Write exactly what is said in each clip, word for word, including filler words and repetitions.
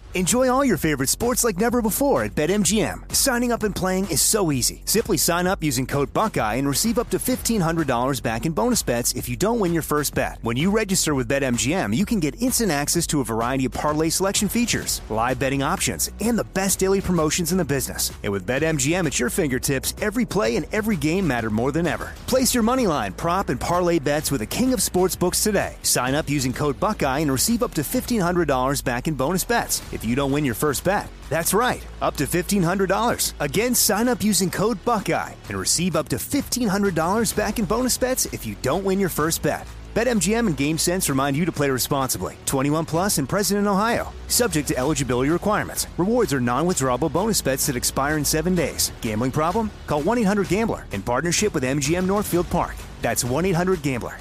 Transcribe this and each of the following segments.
Enjoy all your favorite sports like never before at BetMGM. Signing up and playing is so easy. Simply sign up using code Buckeye and receive up to fifteen hundred dollars back in bonus bets if you don't win your first bet. When you register with BetMGM, you can get instant access to a variety of parlay selection features, live betting options, and the best daily promotions in the business. And with BetMGM at your fingertips, every play and every game matter more than ever. Place your moneyline, prop, and parlay bets with the king of sportsbooks today. Sign up using code Buckeye and receive up to fifteen hundred dollars back in bonus bets if you don't win your first bet. That's right, up to fifteen hundred dollars. Again, sign up using code Buckeye and receive up to fifteen hundred dollars back in bonus bets if you don't win your first bet. BetMGM and GameSense remind you to play responsibly. twenty-one plus and present in Ohio. Subject to eligibility requirements. Rewards are non-withdrawable bonus bets that expire in seven days. Gambling problem? Call one eight hundred gambler in partnership with M G M Northfield Park. That's one eight hundred gambler.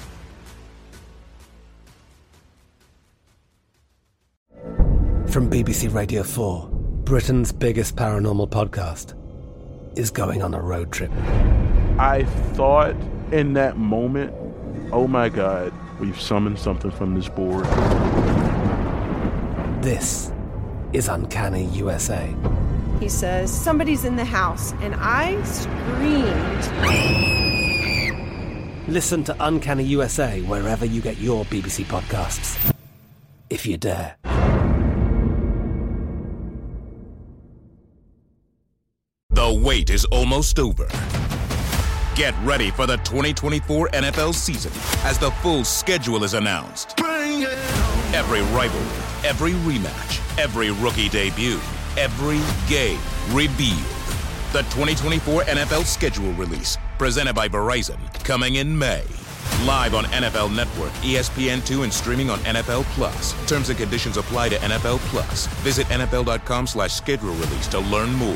From B B C Radio four, Britain's biggest paranormal podcast is going on a road trip. I thought in that moment, oh my God, we've summoned something from this board. This is Uncanny U S A. He says, somebody's in the house, and I screamed. Listen to Uncanny U S A wherever you get your B B C podcasts, if you dare. The wait is almost over. Get ready for the twenty twenty-four N F L season as the full schedule is announced. Bring it on. Every rivalry, every rematch, every rookie debut, every game revealed. The twenty twenty-four N F L schedule release, presented by Verizon, coming in May. Live on N F L Network, E S P N two, and streaming on N F L Plus. Terms and conditions apply to N F L Plus. Visit N F L dot com slash schedule release to learn more.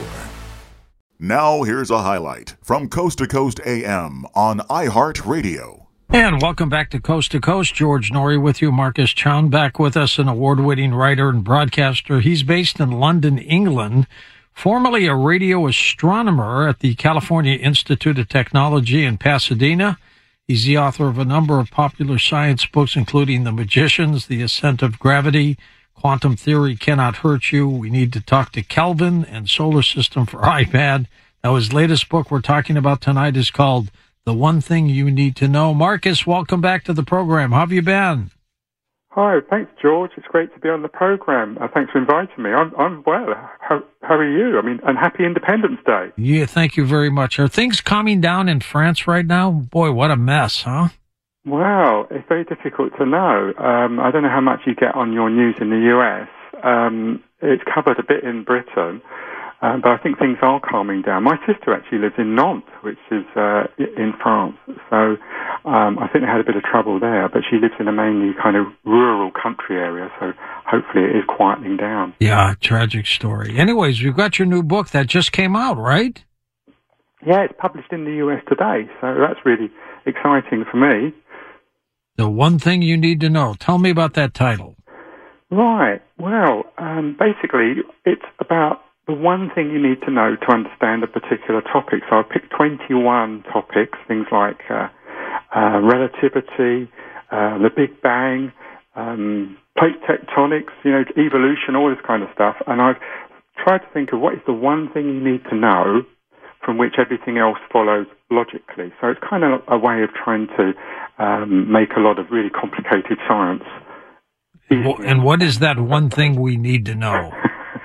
Now here's a highlight from Coast to Coast A M on iHeartRadio. And welcome back to Coast to Coast. George Norrie with you. Marcus Chown back with us, an award-winning writer and broadcaster. He's based in London, England, formerly a radio astronomer at the California Institute of Technology in Pasadena. He's the author of a number of popular science books, including The Magicians, The Ascent of Gravity, Quantum Theory Cannot Hurt You, We Need to Talk to Kelvin, and Solar System for iPad. Now, his latest book we're talking about tonight is called The One Thing You Need to Know. Marcus, welcome back to the program. How have you been? Hi, thanks, George. It's great to be on the program. Uh, thanks for inviting me. I'm, I'm well. How, how are you? I mean, and happy Independence Day. Yeah, thank you very much. Are things calming down in France right now? Boy, what a mess, huh? Well, it's very difficult to know. Um, I don't know how much you get on your news in the U S. Um, it's covered a bit in Britain, um, but I think things are calming down. My sister actually lives in Nantes, which is uh, in France, so um, I think they had a bit of trouble there, but she lives in a mainly kind of rural country area, so hopefully it is quietening down. Yeah, tragic story. Anyways, you've got your new book that just came out, right? Yeah, it's published in the U S today, so that's really exciting for me. The One Thing You Need to Know. Tell me about that title. Right. Well, um, basically, it's about the one thing you need to know to understand a particular topic. So I picked twenty-one topics, things like uh, uh, relativity, uh, the Big Bang, um, plate tectonics, you know, evolution, all this kind of stuff. And I've tried to think of what is the one thing you need to know from which everything else follows logically. So it's kind of a way of trying to um, make a lot of really complicated science easier. And what is that one thing we need to know?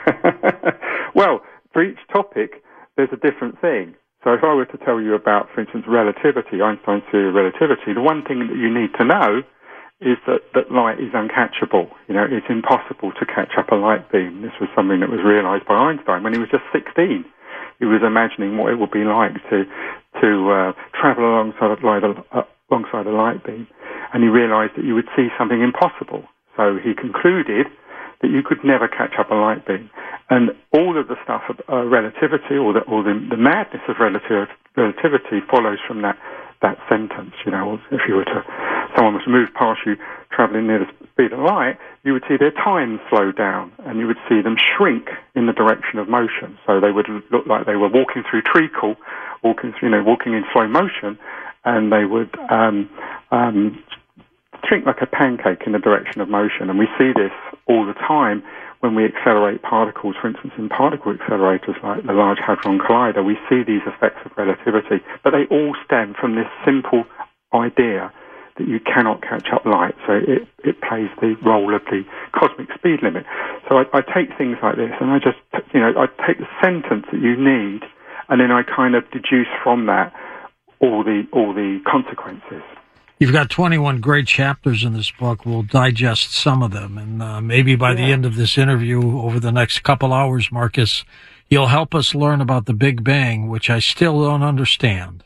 Well, for each topic, there's a different thing. So if I were to tell you about, for instance, relativity, Einstein's theory of relativity, the one thing that you need to know is that, that light is uncatchable. You know, it's impossible to catch up a light beam. This was something that was realized by Einstein when he was just sixteen. He was imagining what it would be like to to uh, travel alongside a, light, uh, alongside a light beam, and he realized that you would see something impossible. So he concluded that you could never catch up a light beam. And all of the stuff of uh, relativity, or, the, or the, the madness of relativ- relativity follows from that, that sentence. You know, if you were to, someone was to move past you traveling near the speed of light, you would see their time slow down, and you would see them shrink in the direction of motion. So they would look like they were walking through treacle, walking through, you know, walking in slow motion, and they would um, um, shrink like a pancake in the direction of motion. And we see this all the time when we accelerate particles, for instance, in particle accelerators like the Large Hadron Collider, we see these effects of relativity, but they all stem from this simple idea that you cannot catch up light. So it, it plays the role of the cosmic speed limit. So I, I take things like this, and I just, you know, I take the sentence that you need, and then I kind of deduce from that all the all the consequences. You've got twenty-one great chapters in this book. We'll digest some of them, and uh, maybe by yeah. the end of this interview, over the next couple hours, Marcus, you'll help us learn about the Big Bang, which I still don't understand.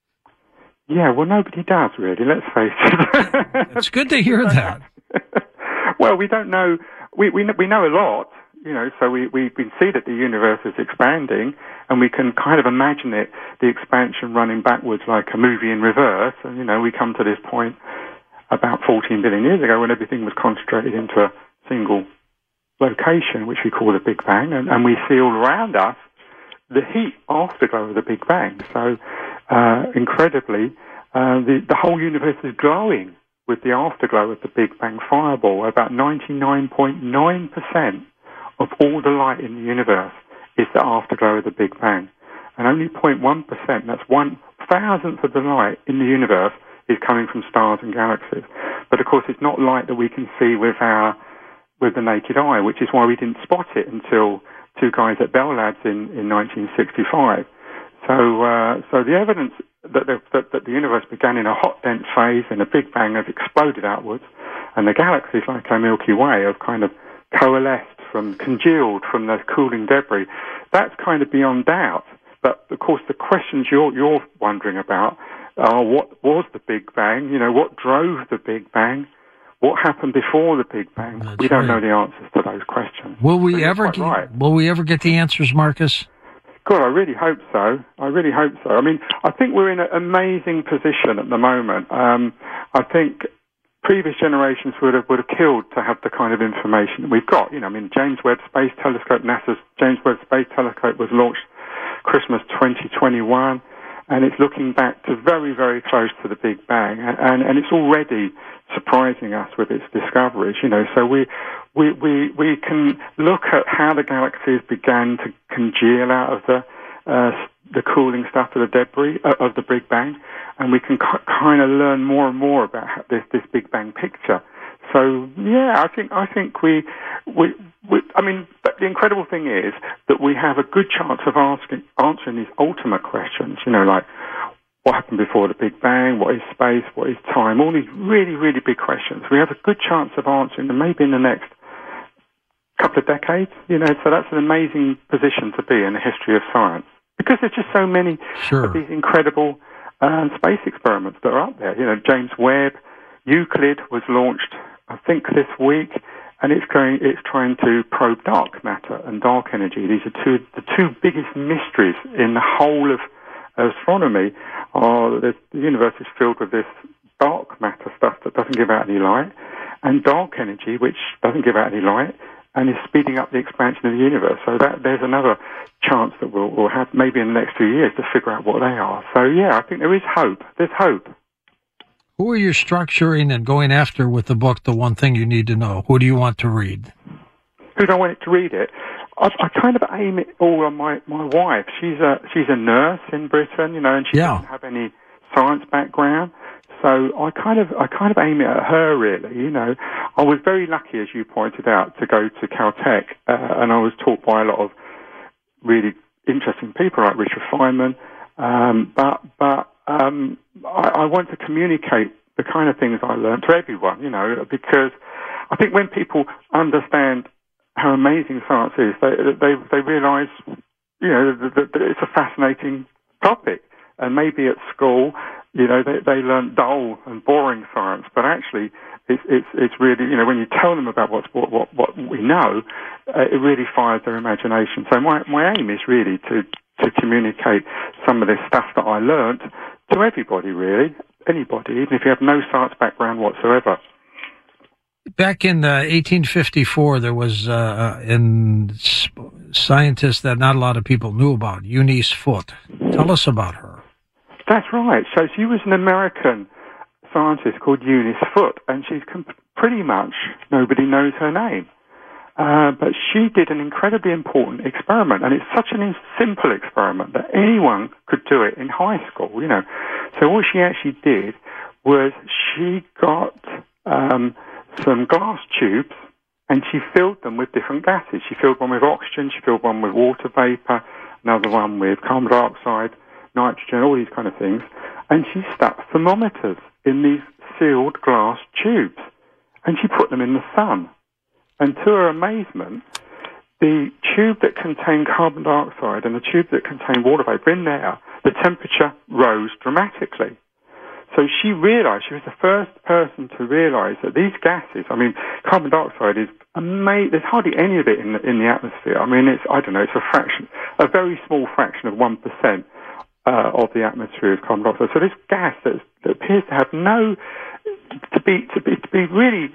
Yeah, well, nobody does, really, let's face it. It's good to hear that. Well, we don't know. We, we, we know a lot, you know, so we, we, we see that the universe is expanding, and we can kind of imagine it, the expansion running backwards like a movie in reverse. And, you know, we come to this point about fourteen billion years ago when everything was concentrated into a single location, which we call the Big Bang, and, and we see all around us the heat afterglow of the Big Bang. So, uh, incredibly, uh, the, the whole universe is glowing with the afterglow of the Big Bang fireball. About ninety-nine point nine percent of all the light in the universe is the afterglow of the Big Bang. And only zero point one percent, that's one thousandth of the light in the universe, is coming from stars and galaxies. But of course, it's not light that we can see with our with the naked eye, which is why we didn't spot it until two guys at Bell Labs in, in nineteen sixty-five. So, uh, so the evidence that the, that, that the universe began in a hot, dense phase and a Big Bang has exploded outwards, and the galaxies, like our Milky Way, have kind of coalesced from, congealed from the cooling debris, that's kind of beyond doubt. But, of course, the questions you're, you're wondering about are what was the Big Bang? You know, what drove the Big Bang? What happened before the Big Bang? That's we don't right. know the answers to those questions. Will we so ever get, right. Will we ever get the answers, Marcus? God, I really hope so. I really hope so. I mean, I think we're in an amazing position at the moment. Um, I think previous generations would have would have killed to have the kind of information that we've got. You know, I mean, James Webb Space Telescope, NASA's James Webb Space Telescope was launched Christmas twenty twenty-one, and it's looking back to very, very close to the Big Bang, and, and it's already surprising us with its discoveries, you know. So we, we, we, we can look at how the galaxies began to congeal out of the, uh, the cooling stuff of the debris uh, of the Big Bang, and we can c- kind of learn more and more about this, this Big Bang picture. So yeah, I think, I think we, we, we, I mean, but the incredible thing is that we have a good chance of asking, answering these ultimate questions, you know, like, what happened before the Big Bang? What is space? What is time? All these really, really big questions. We have a good chance of answering them maybe in the next couple of decades, you know, so that's an amazing position to be in the history of science. Because there's just so many sure. of these incredible uh, space experiments that are up there. You know, James Webb, Euclid was launched, I think, this week, and it's going, it's trying to probe dark matter and dark energy. These are two, the two biggest mysteries in the whole of astronomy. Are the, the universe is filled with this dark matter stuff that doesn't give out any light, and dark energy, which doesn't give out any light, and is speeding up the expansion of the universe. So that there's another chance that we'll, we'll have maybe in the next few years to figure out what they are. So yeah, I think there is hope. There's hope. Who are you structuring and going after with the book, The One Thing You Need to Know? Who do you want to read? Who do I want to read it? I, I kind of aim it all on my, my wife. She's a she's a nurse in Britain, you know, and she yeah. doesn't have any science background. So I kind of I kind of aim it at her, really. You know, I was very lucky, as you pointed out, to go to Caltech, uh, and I was taught by a lot of really interesting people like Richard Feynman. Um, but but um, I, I want to communicate the kind of things I learned to everyone. You know, because I think when people understand how amazing science is, they they, they realise, you know, that, that it's a fascinating topic. And maybe at school, you know, they they learn dull and boring science, but actually, it's it's it's really, you know, when you tell them about what's what what, what we know, uh, it really fires their imagination. So my my aim is really to to communicate some of this stuff that I learnt to everybody, really, anybody, even if you have no science background whatsoever. Back in uh, eighteen fifty-four, there was uh, in scientist that not a lot of people knew about, Eunice Foote. Tell us about her. That's right. So she was an American scientist called Eunice Foote, and she's com- pretty much, nobody knows her name. Uh, but she did an incredibly important experiment, and it's such a simple experiment that anyone could do it in high school, you know. So what she actually did was she got um, some glass tubes, and she filled them with different gases. She filled one with oxygen, she filled one with water vapor, another one with carbon dioxide, nitrogen, all these kind of things. And she stuck thermometers in these sealed glass tubes, and she put them in the sun. And to her amazement, the tube that contained carbon dioxide and the tube that contained water vapor in there, the temperature rose dramatically. So she realized, she was the first person to realize that these gases, I mean, carbon dioxide is amazing. There's hardly any of it in the, in the atmosphere. I mean, it's, I don't know, it's a fraction, a very small fraction of one percent uh, of the atmosphere is carbon dioxide. So this gas that, that appears to have no, to be, to be, to be really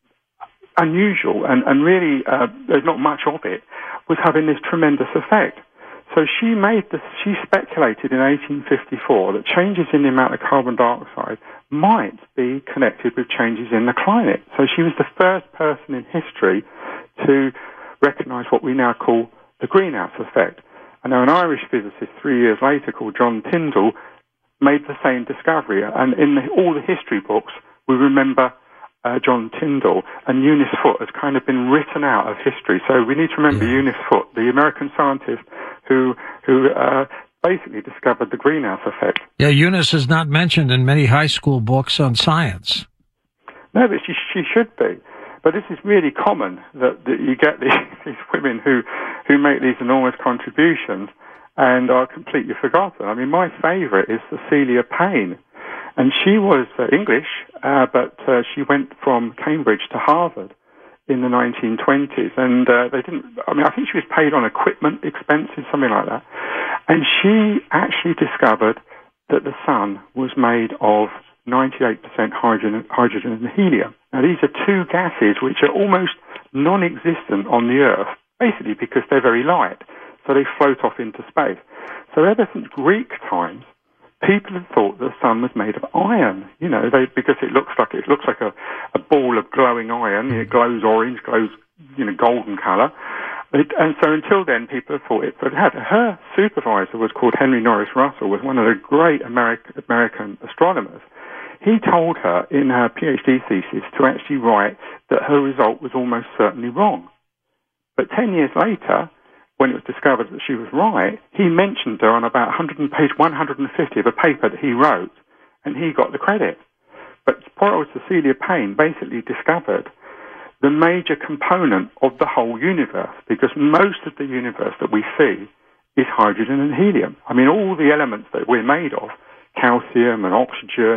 unusual and, and really uh, there's not much of it, was having this tremendous effect. So she made this, she speculated in eighteen fifty-four that changes in the amount of carbon dioxide might be connected with changes in the climate. So she was the first person in history to recognize what we now call the greenhouse effect. And now an Irish physicist three years later called John Tyndall made the same discovery. And in the, all the history books, we remember Uh, John Tyndall, and Eunice Foote has kind of been written out of history. So we need to remember yeah. Eunice Foote, the American scientist who who uh, basically discovered the greenhouse effect. Yeah, Eunice is not mentioned in many high school books on science. No, but she she should be. But this is really common that, that you get these, these women who, who make these enormous contributions and are completely forgotten. I mean, my favourite is Cecilia Payne. And she was uh, English, uh, but uh, she went from Cambridge to Harvard in the nineteen twenties. And uh, they didn't, I mean, I think she was paid on equipment expenses, something like that. And she actually discovered that the sun was made of ninety-eight percent hydrogen, hydrogen and helium. Now, these are two gases which are almost non-existent on the Earth, basically because they're very light. So they float off into space. So ever since Greek times, people have thought the sun was made of iron, you know, they, because it looks like it looks like a, a ball of glowing iron. It glows orange, glows, you know, golden colour. It, and so until then, people have thought it but it had. Her supervisor was called Henry Norris Russell, was one of the great American, American astronomers. He told her in her PhD thesis to actually write that her result was almost certainly wrong. But ten years later, when it was discovered that she was right, he mentioned her on about page one hundred fifty of a paper that he wrote, and he got the credit. But poor old Cecilia Payne basically discovered the major component of the whole universe, because most of the universe that we see is hydrogen and helium. I mean, all the elements that we're made of, calcium and oxygen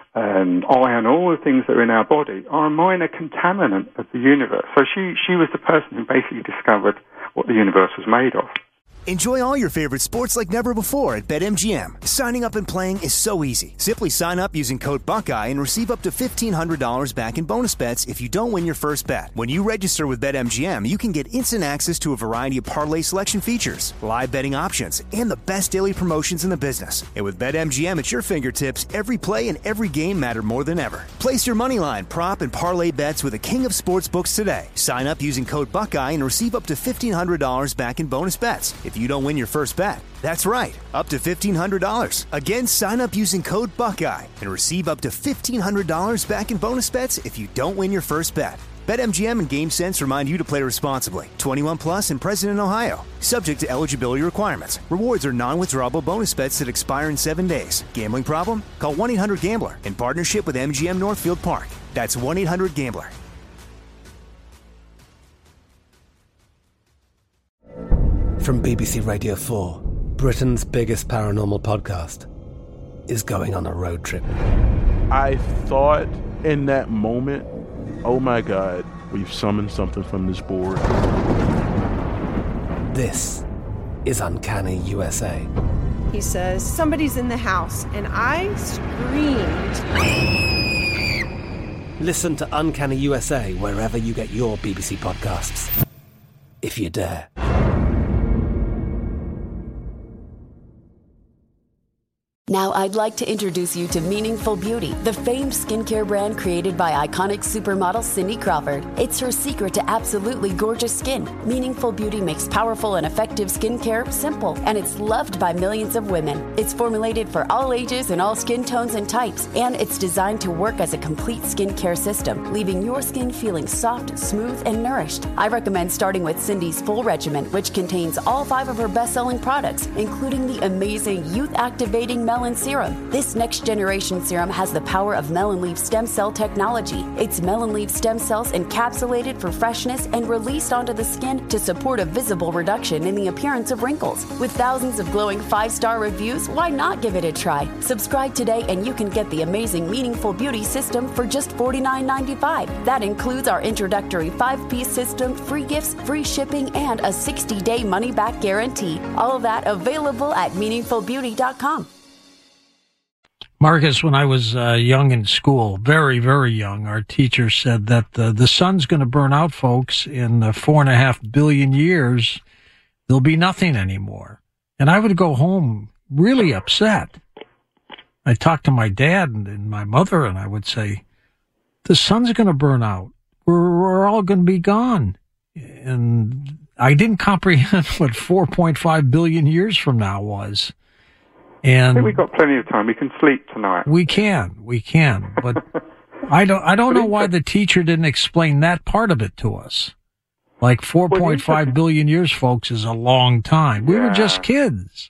and iron, all the things that are in our body, are a minor contaminant of the universe. So she, she was the person who basically discovered what the universe was made of. Enjoy all your favorite sports like never before at BetMGM. Signing up and playing is so easy. Simply sign up using code Buckeye and receive up to fifteen hundred dollars back in bonus bets if you don't win your first bet. When you register with BetMGM, you can get instant access to a variety of parlay selection features, live betting options, and the best daily promotions in the business. And with BetMGM at your fingertips, every play and every game matter more than ever. Place your moneyline, prop, and parlay bets with the king of sportsbooks today. Sign up using code Buckeye and receive up to fifteen hundred dollars back in bonus bets if you don't win your first bet. That's right, up to fifteen hundred dollars. Again, sign up using code Buckeye and receive up to fifteen hundred dollars back in bonus bets if you don't win your first bet. BetMGM and GameSense remind you to play responsibly. twenty-one plus and present in Ohio. Subject to eligibility requirements. Rewards are non-withdrawable bonus bets that expire in seven days. Gambling problem? Call one eight hundred gambler in partnership with M G M Northfield Park. That's one eight hundred gambler. From B B C Radio four, Britain's biggest paranormal podcast is going on a road trip. I thought in that moment, oh my God, we've summoned something from this board. This is Uncanny U S A. He says, somebody's in the house, and I screamed. Listen to Uncanny U S A wherever you get your B B C podcasts, if you dare. Now I'd like to introduce you to Meaningful Beauty, the famed skincare brand created by iconic supermodel Cindy Crawford. It's her secret to absolutely gorgeous skin. Meaningful Beauty makes powerful and effective skincare simple, and it's loved by millions of women. It's formulated for all ages and all skin tones and types, and it's designed to work as a complete skincare system, leaving your skin feeling soft, smooth, and nourished. I recommend starting with Cindy's full regimen, which contains all five of her best-selling products, including the amazing youth-activating Melon Serum. This next-generation serum has the power of melon leaf stem cell technology. It's melon leaf stem cells encapsulated for freshness and released onto the skin to support a visible reduction in the appearance of wrinkles. With thousands of glowing five-star reviews, why not give it a try? Subscribe today and you can get the amazing Meaningful Beauty system for just forty-nine ninety-five. That includes our introductory five-piece system, free gifts, free shipping, and a sixty-day money-back guarantee. All of that available at meaningful beauty dot com. Marcus, when I was uh, young in school, very, very young, our teacher said that uh, the sun's going to burn out, folks, in uh, four and a half billion years. There'll be nothing anymore. And I would go home really upset. I talked to my dad and, and my mother, and I would say, the sun's going to burn out. We're, we're all going to be gone. And I didn't comprehend what four point five billion years from now was. And I think we've got plenty of time. We can sleep tonight. We can, we can, but I don't, I don't know why the teacher didn't explain that part of it to us. Like four point five billion years, folks, is a long time. We yeah. were just kids.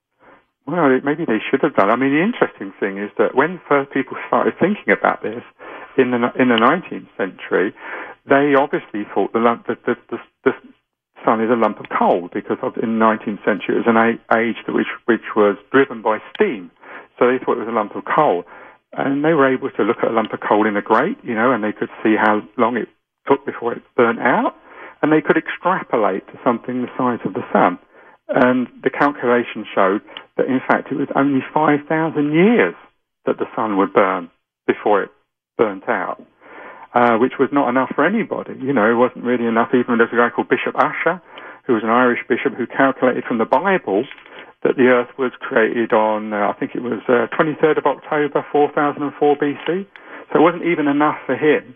Well, maybe they should have done. I mean, the interesting thing is that when first people started thinking about this in the in the nineteenth century, they obviously thought the the the, the, the sun is a lump of coal, because of, in the nineteenth century it was an a- age that which which was driven by steam. So they thought it was a lump of coal. And they were able to look at a lump of coal in a grate, you know, and they could see how long it took before it burnt out. And they could extrapolate to something the size of the sun. And the calculation showed that, in fact, it was only five thousand years that the sun would burn before it burnt out. Uh, which was not enough for anybody. You know, it wasn't really enough. Even there's a guy called Bishop Ussher, who was an Irish bishop, who calculated from the Bible that the Earth was created on, uh, I think it was uh, twenty-third of October, four thousand four B C. So it wasn't even enough for him,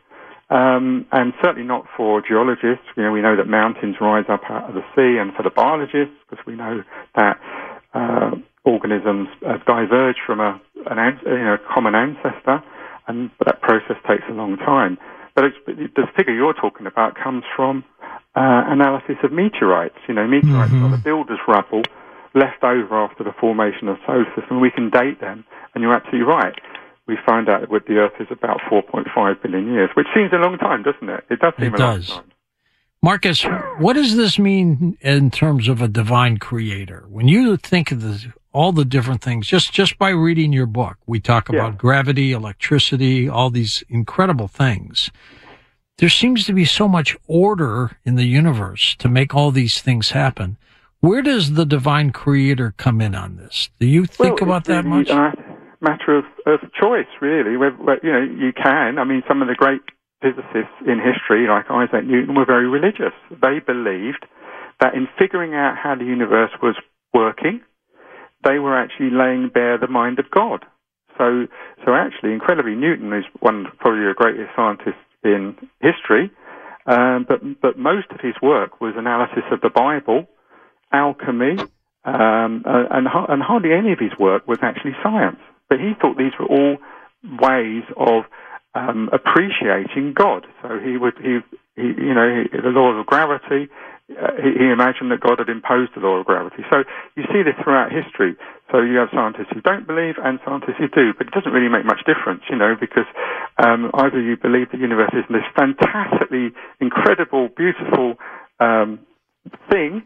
um, and certainly not for geologists. You know, we know that mountains rise up out of the sea, and for the biologists, because we know that uh, organisms have diverged from a, an, you know, common ancestor. And but that process takes a long time. But it's, the figure you're talking about comes from uh, analysis of meteorites. You know, meteorites mm-hmm. are the builder's rubble left over after the formation of the solar system. We can date them, and you're absolutely right. We find out that the Earth is about four point five billion years, which seems a long time, doesn't it? It does seem it a does. long time. Marcus, what does this mean in terms of a divine creator? When you think of the all the different things, just, just by reading your book, we talk about yeah. gravity, electricity, all these incredible things. There seems to be so much order in the universe to make all these things happen. Where does the divine creator come in on this? Do you think well, about that really much? A matter of, of choice, really. Where, where, you know, you can. I mean, some of the great physicists in history, like Isaac Newton, were very religious. They believed that in figuring out how the universe was working, they were actually laying bare the mind of God. So, so actually, incredibly, Newton is one probably the greatest scientist in history. Um, but but most of his work was analysis of the Bible, alchemy, um, uh, and and hardly any of his work was actually science. But he thought these were all ways of um, appreciating God. So he would he, he you know he, the laws of gravity. Uh, he, he imagined that God had imposed the law of gravity. So you see this throughout history. So you have scientists who don't believe and scientists who do, but it doesn't really make much difference, you know, because um, either you believe the universe is this fantastically incredible, beautiful um, thing,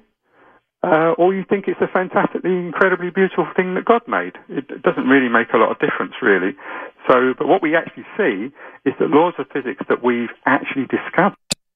uh, or you think it's a fantastically, incredibly beautiful thing that God made. It, it doesn't really make a lot of difference, really. So, but what we actually see is that laws of physics that we've actually discovered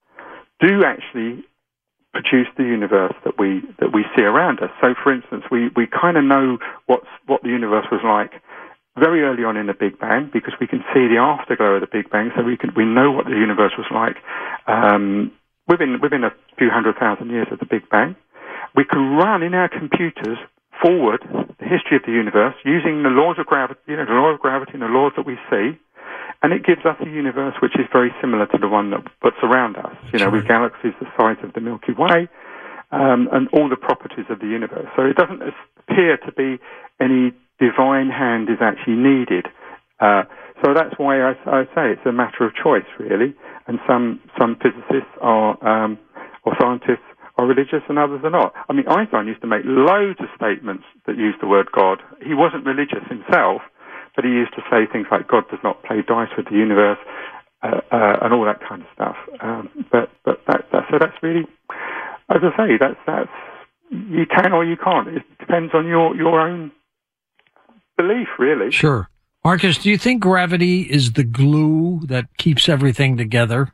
do actually produce the universe that we that we see around us. So, for instance, we, we kind of know what's, what the universe was like very early on in the Big Bang, because we can see the afterglow of the Big Bang. So we can we know what the universe was like um, within within a few hundred thousand years of the Big Bang. We can run in our computers forward the the history of the universe, using the laws of gravity, you know, the law of gravity and the laws that we see, and it gives us a universe which is very similar to the one that, that's around us, you know, with galaxies the size of the Milky Way, um, and all the properties of the universe. So it doesn't appear to be any divine hand is actually needed. Uh, so that's why I, I say it's a matter of choice, really. And some, some physicists are, um, or scientists are religious and others are not. I mean, Einstein used to make loads of statements that used the word God. He wasn't religious himself, but he used to say things like God does not play dice with the universe, uh, uh, and all that kind of stuff. Um, but but that, that, so that's really, as I say, that's that's you can or you can't. It depends on your, your own belief, really. Sure. Marcus, do you think gravity is the glue that keeps everything together?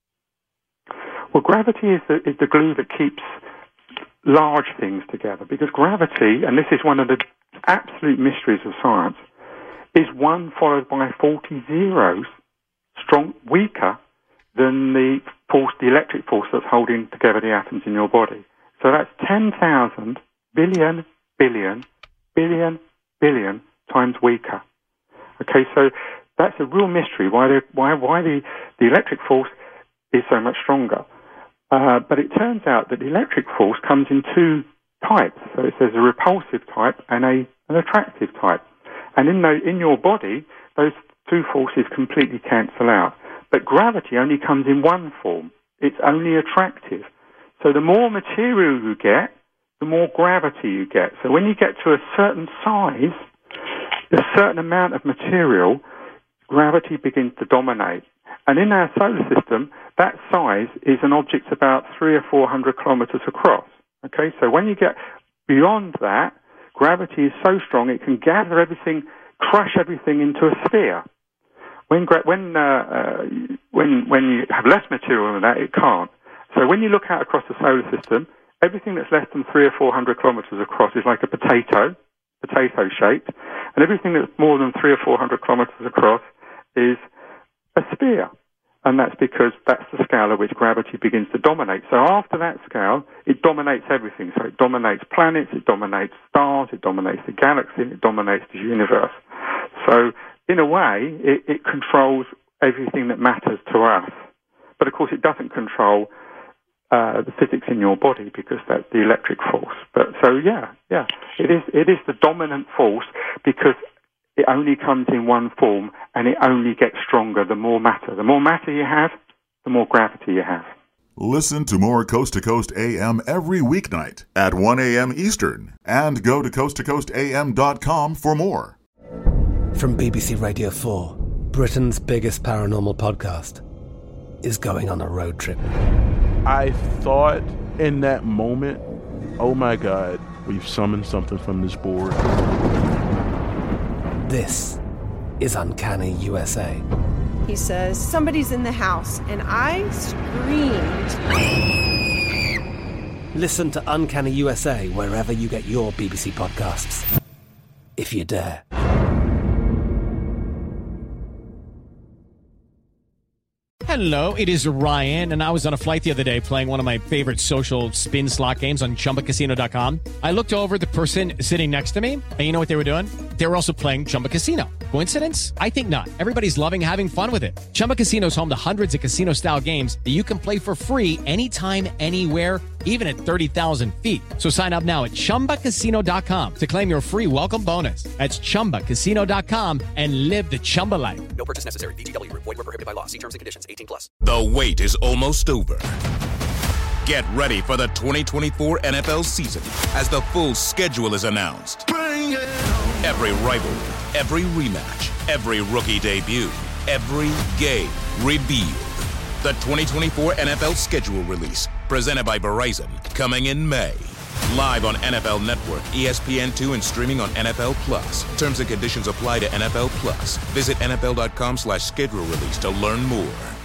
Well, gravity is the, is the glue that keeps large things together, because gravity, and this is one of the absolute mysteries of science, is one followed by forty zeros, strong, weaker than the force, the electric force that's holding together the atoms in your body. So that's ten thousand billion, billion, billion, billion times weaker. Okay, so that's a real mystery, why the, why, why the, the electric force is so much stronger. Uh, but it turns out that the electric force comes in two types. So it says a repulsive type and a, an attractive type. And in, the, in your body, those two forces completely cancel out. But gravity only comes in one form. It's only attractive. So the more material you get, the more gravity you get. So when you get to a certain size, a certain amount of material, gravity begins to dominate. And in our solar system, that size is an object about three or four hundred kilometers across. Okay, so when you get beyond that, gravity is so strong it can gather everything, crush everything into a sphere. When when uh, uh, when when you have less material than that, it can't. So when you look out across the solar system, everything that's less than three or four hundred kilometers across is like a potato, potato shaped, and everything that's more than three or four hundred kilometers across is a sphere. And that's because that's the scale at which gravity begins to dominate. So after that scale, it dominates everything. So it dominates planets, it dominates stars, it dominates the galaxy, it dominates the universe. So in a way, it, it controls everything that matters to us. But of course, it doesn't control uh, the physics in your body, because that's the electric force. But so yeah, yeah, it is it is the dominant force, because it only comes in one form, and it only gets stronger the more matter. The more matter you have, the more gravity you have. Listen to more Coast to Coast A M every weeknight at one a.m. Eastern, and go to coast to coast a m dot com for more. From B B C Radio four, Britain's biggest paranormal podcast is going on a road trip. I thought in that moment, oh my God, we've summoned something from this board. This is Uncanny U S A. He says, somebody's in the house, and I screamed. Listen to Uncanny U S A wherever you get your B B C podcasts, if you dare. Hello, it is Ryan, and I was on a flight the other day playing one of my favorite social spin slot games on Chumba Casino dot com. I looked over at the person sitting next to me, and you know what they were doing? They were also playing Chumba Casino. Coincidence? I think not. Everybody's loving having fun with it. Chumba Casino is home to hundreds of casino-style games that you can play for free anytime, anywhere, even at thirty thousand feet. So sign up now at Chumba Casino dot com to claim your free welcome bonus. That's Chumba Casino dot com and live the Chumba life. No purchase necessary. V G W. Void where prohibited by law. See terms and conditions. eighteen plus. The wait is almost over. Get ready for the twenty twenty-four N F L season as the full schedule is announced. Bring it on. Every rivalry, every rematch, every rookie debut, every game revealed. The twenty twenty-four N F L schedule release, presented by Verizon, coming in May. Live on N F L Network, E S P N two, and streaming on N F L Plus. Terms and conditions apply to N F L Plus. Visit N F L dot com slash schedule release to learn more.